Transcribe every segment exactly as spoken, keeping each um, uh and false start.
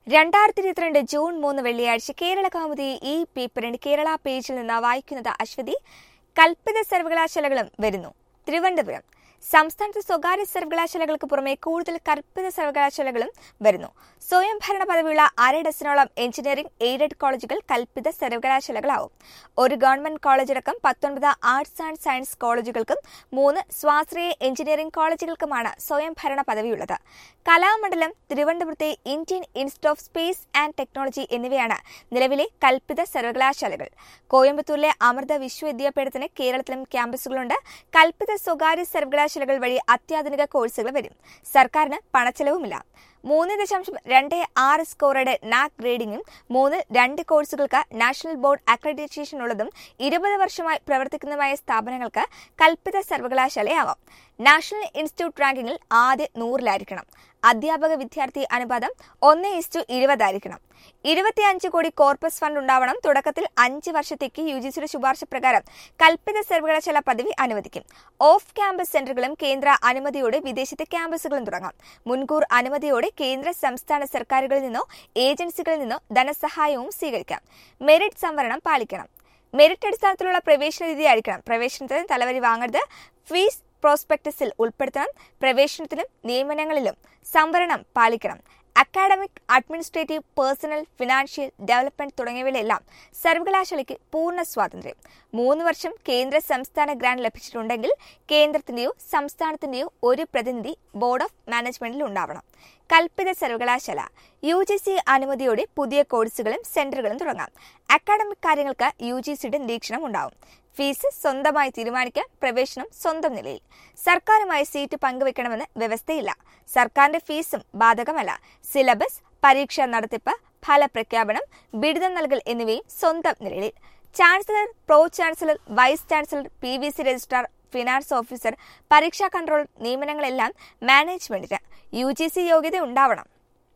രണ്ടായിരത്തി ഇരുപത്തിരണ്ട് ജൂൺ മൂന്ന് വെള്ളിയാഴ്ച കേരള കൗമുദി ഈ പേപ്പറിന്റെ കേരള പേജിൽ നിന്ന് വായിക്കുന്നത് അശ്വതി. കൽപ്പിത സർവകലാശാലകളും വരുന്നു. തിരുവനന്തപുരം. സംസ്ഥാനത്ത് സ്വകാര്യ സർവകലാശാലകൾക്ക് പുറമെ കൂടുതൽ കൽപ്പിത സർവകലാശാലകളും വരുന്നു. സ്വയംഭരണ പദവിയുള്ള അര ഡസനോളം എഞ്ചിനീയറിംഗ് എയ്ഡഡ് കോളേജുകൾ കൽപ്പിത സർവകലാശാലകളാവും. ഒരു ഗവൺമെന്റ് കോളേജടക്കം പത്തൊൻപത് ആർട്സ് ആൻഡ് സയൻസ് കോളേജുകൾക്കും മൂന്ന് സ്വാശ്രയ എഞ്ചിനീയറിംഗ് കോളേജുകൾക്കുമാണ് സ്വയംഭരണ പദവിയുള്ളത്. കലാമണ്ഡലം, തിരുവനന്തപുരത്തെ Indian Institute of Space and Technology എന്നിവയാണ് നിലവിലെ കൽപ്പിത സർവകലാശാലകൾ. കോയമ്പത്തൂരിലെ അമൃത വിശ്വവിദ്യാപീഠത്തിന് കേരളത്തിലും ക്യാമ്പസുകളുണ്ട്. കൽപ്പിത സ്വകാര്യ സർവകലാശാലകൾ വഴി അത്യാധുനിക കോഴ്സുകൾ വരും. സർക്കാരിന് പണച്ചെലവുമില്ല. മൂന്ന് ദശാംശം രണ്ട് ആറ് സ്കോറയുടെ നാക് ഗ്രേഡിംഗും മൂന്ന് രണ്ട് കോഴ്സുകൾക്ക് നാഷണൽ ബോർഡ് അക്രഡിറ്റേഷൻ ഉള്ളതും ഇരുപത് വർഷമായി പ്രവർത്തിക്കുന്നതുമായ സ്ഥാപനങ്ങൾക്ക് കൽപ്പിത സർവകലാശാലയാവാം. നാഷണൽ ഇൻസ്റ്റിറ്റ്യൂട്ട് റാങ്കിങ്ങിൽ ആദ്യ നൂറിലായിരിക്കണം. അധ്യാപക വിദ്യാർത്ഥി അനുപാതം ഒന്ന് ഇസ്റ്റു ഇരുപതായിരിക്കണം. ഇരുപത്തിയഞ്ച് കോടി കോർപ്പസ് ഫണ്ട് ഉണ്ടാവണം. തുടക്കത്തിൽ അഞ്ച് വർഷത്തേക്ക് യു ജി സിയുടെ ശുപാർശ പ്രകാരം കൽപ്പിത സർവകലാശാല പദവി അനുവദിക്കും. ഓഫ് ക്യാമ്പസ് സെന്ററുകളും കേന്ദ്ര അനുമതിയോടെ വിദേശത്തെ ക്യാമ്പസുകളും തുടങ്ങാം. മുൻകൂർ അനുമതിയോടെ കേന്ദ്ര സംസ്ഥാന സർക്കാരുകളിൽ നിന്നോ ഏജൻസികളിൽ നിന്നോ ധനസഹായവും സ്വീകരിക്കാം. മെറിറ്റ് സംവരണം പാലിക്കണം. മെറിറ്റ് അടിസ്ഥാനത്തിലുള്ള പ്രവേശന രീതിയായിരിക്കണം. പ്രവേശനത്തിന് തലവരി വാങ്ങരുത്. ഫീസ് പ്രോസ്പെക്ടസിൽ ഉൾപ്പെടുത്തണം. പ്രവേശനത്തിലും നിയമനങ്ങളിലും സംവരണം പാലിക്കണം. Academic, administrative, personnel, financial development തുടങ്ങിയവയിലെല്ലാം സർവകലാശാലയ്ക്ക് പൂർണ്ണ സ്വാതന്ത്ര്യം. മൂന്ന് വർഷം കേന്ദ്ര സംസ്ഥാന ഗ്രാന്റ് ലഭിച്ചിട്ടുണ്ടെങ്കിൽ കേന്ദ്രത്തിന്റെയോ സംസ്ഥാനത്തിന്റെയോ ഒരു പ്രതിനിധി ബോർഡ് ഓഫ് മാനേജ്മെന്റിൽ ഉണ്ടാവണം. കൽപ്പിത സർവകലാശാല യു ജി സി അനുമതിയോടെ പുതിയ കോഴ്സുകളും സെന്ററുകളും തുടങ്ങാം. അക്കാഡമിക് കാര്യങ്ങൾക്ക് യു ജി സിയുടെ നിരീക്ഷണം ഉണ്ടാവും. ഫീസ് സ്വന്തമായി തീരുമാനിക്കാം. പ്രവേശനം സ്വന്തം നിലയിൽ. സർക്കാരുമായി സീറ്റ് പങ്കുവെക്കണമെന്ന് വ്യവസ്ഥയില്ല. സർക്കാരിന്റെ ഫീസും ബാധകമല്ല. സിലബസ്, പരീക്ഷാ നടത്തിപ്പ്, ഫലപ്രഖ്യാപനം, ബിരുദം നൽകൽ എന്നിവയും സ്വന്തം നിലയിൽ. Chancellor, pro chancellor, vice chancellor, P V C registrar, finance officer, പരീക്ഷാ കൺട്രോൾ നിയമനങ്ങളെല്ലാം മാനേജ്മെന്റിന്. യു ജി സി യോഗ്യത ഉണ്ടാവണം.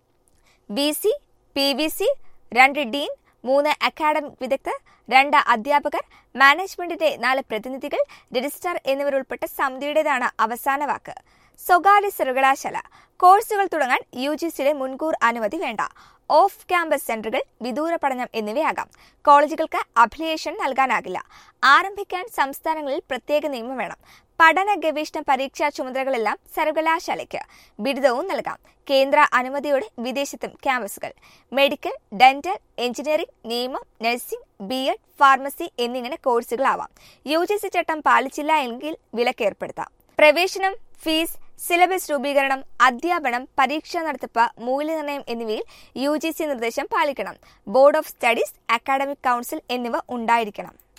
B C, P V C, രണ്ട് ഡീൻ, മൂന്ന് അക്കാഡമിക് വിദഗ്ധർ, രണ്ട് അധ്യാപകർ, മാനേജ്മെന്റിന്റെ നാല് പ്രതിനിധികൾ, രജിസ്ട്രാർ എന്നിവരുൾപ്പെട്ട സമിതിയുടേതാണ് അവസാന വാക്ക്. സ്വകാര്യ സർവകലാശാല കോഴ്സുകൾ തുടങ്ങാൻ യു ജി സിയുടെ മുൻകൂർ അനുമതി വേണ്ട. ഓഫ് ക്യാമ്പസ് സെന്ററുകൾ, വിദൂര പഠനം എന്നിവയാകാം. കോളേജുകൾക്ക് അഫിലിയേഷൻ നൽകാനാകില്ല. ആരംഭിക്കാൻ സംസ്ഥാനങ്ങളിൽ പ്രത്യേക നിയമം വേണം. പഠന ഗവേഷണ പരീക്ഷാ ചുമതലകളെല്ലാം സർവകലാശാലയ്ക്ക്. ബിരുദവും നൽകാം. കേന്ദ്ര അനുമതിയോടെ വിദേശത്തും ക്യാമ്പസുകൾ. മെഡിക്കൽ, ഡെന്റൽ, എഞ്ചിനീയറിംഗ്, നിയമം, നഴ്സിംഗ്, ബി എഡ്, ഫാർമസി എന്നിങ്ങനെ കോഴ്സുകളാവാം. യു ജി സി ചട്ടം പാലിച്ചില്ല എങ്കിൽ വിലക്കേർപ്പെടുത്താം. പ്രവേശനം, ഫീസ്, സിലബസ് രൂപീകരണം, അധ്യാപനം, പരീക്ഷാ നടത്തിപ്പ്, മൂല്യനിർണ്ണയം എന്നിവയിൽ യു ജി സി നിർദ്ദേശം പാലിക്കണം. Board of studies, academic council എന്നിവ ഉണ്ടായിരിക്കണം.